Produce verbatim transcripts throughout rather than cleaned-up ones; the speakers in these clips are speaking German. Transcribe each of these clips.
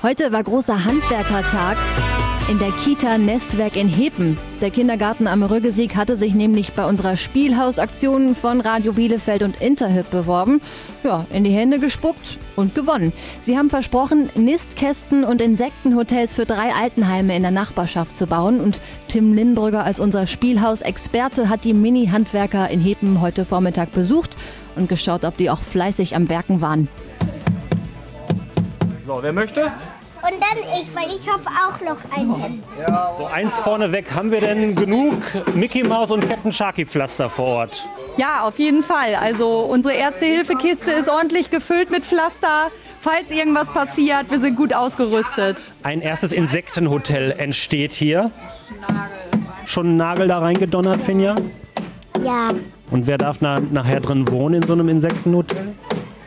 Heute war großer Handwerkertag in der Kita Nestwerk in Hepen. Der Kindergarten am Rüggesiek hatte sich nämlich bei unserer Spielhausaktion von Radio Bielefeld und Interhyp beworben. Ja, in die Hände gespuckt und gewonnen. Sie haben versprochen, Nistkästen und Insektenhotels für drei Altenheime in der Nachbarschaft zu bauen. Und Tim Lindbrügger als unser Spielhausexperte hat die Mini-Handwerker in Hepen heute Vormittag besucht und geschaut, ob die auch fleißig am Werken waren. So, wer möchte? Und dann ich, weil ich habe auch noch einen. So, eins vorneweg. Haben wir denn genug Mickey Maus und Captain Sharky Pflaster vor Ort? Ja, auf jeden Fall. Also unsere Erste-Hilfe-Kiste ist ordentlich gefüllt mit Pflaster. Falls irgendwas passiert, wir sind gut ausgerüstet. Ein erstes Insektenhotel entsteht hier. Schon einen Nagel da reingedonnert, Finja? Ja. Und wer darf na, nachher drin wohnen in so einem Insektenhotel?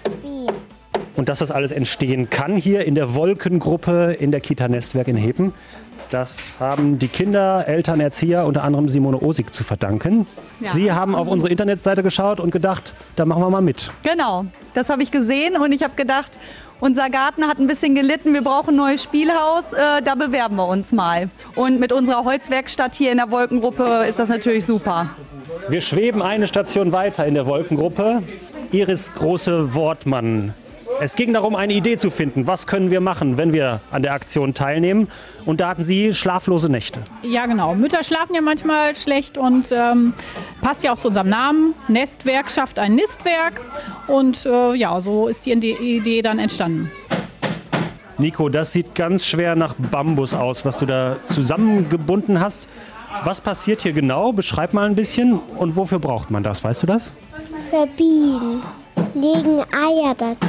Und dass das alles entstehen kann hier in der Wolkengruppe in der Kita Nestwerk in Hepen, das haben die Kinder, Eltern, Erzieher, unter anderem Simone Osig zu verdanken. Ja. Sie haben auf unsere Internetseite geschaut und gedacht, da machen wir mal mit. Genau, das habe ich gesehen und ich habe gedacht, unser Garten hat ein bisschen gelitten, wir brauchen ein neues Spielhaus, äh, da bewerben wir uns mal. Und mit unserer Holzwerkstatt hier in der Wolkengruppe ist das natürlich super. Wir schweben eine Station weiter in der Wolkengruppe. Iris Große-Wortmann. Es ging darum, eine Idee zu finden. Was können wir machen, wenn wir an der Aktion teilnehmen? Und da hatten Sie schlaflose Nächte. Ja, genau. Mütter schlafen ja manchmal schlecht und ähm, passt ja auch zu unserem Namen. Nestwerk schafft ein Nistwerk. Und äh, ja, so ist die Idee dann entstanden. Nico, das sieht ganz schwer nach Bambus aus, was du da zusammengebunden hast. Was passiert hier genau? Beschreib mal ein bisschen. Und wofür braucht man das? Weißt du das? Für Bienen. Legen Eier dazu.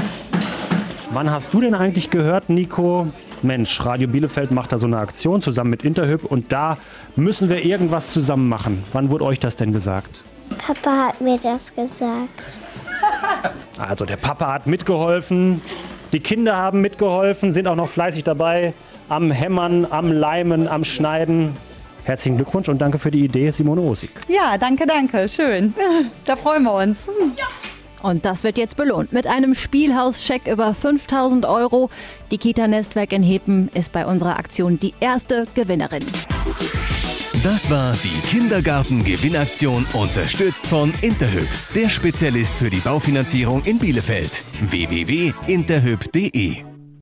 Wann hast du denn eigentlich gehört, Nico, Mensch, Radio Bielefeld macht da so eine Aktion zusammen mit Interhyp und da müssen wir irgendwas zusammen machen. Wann wurde euch das denn gesagt? Papa hat mir das gesagt. Also der Papa hat mitgeholfen, die Kinder haben mitgeholfen, sind auch noch fleißig dabei am Hämmern, am Leimen, am Schneiden. Herzlichen Glückwunsch und danke für die Idee, Simone Osig. Ja, danke, danke, schön. Da freuen wir uns. Ja. Und das wird jetzt belohnt mit einem Spielhauscheck über fünftausend Euro. Die Kita Nestwerk in Hepen ist bei unserer Aktion die erste Gewinnerin. Das war die Kindergarten-Gewinnaktion, unterstützt von Interhyp, der Spezialist für die Baufinanzierung in Bielefeld. w w w punkt interhyp punkt de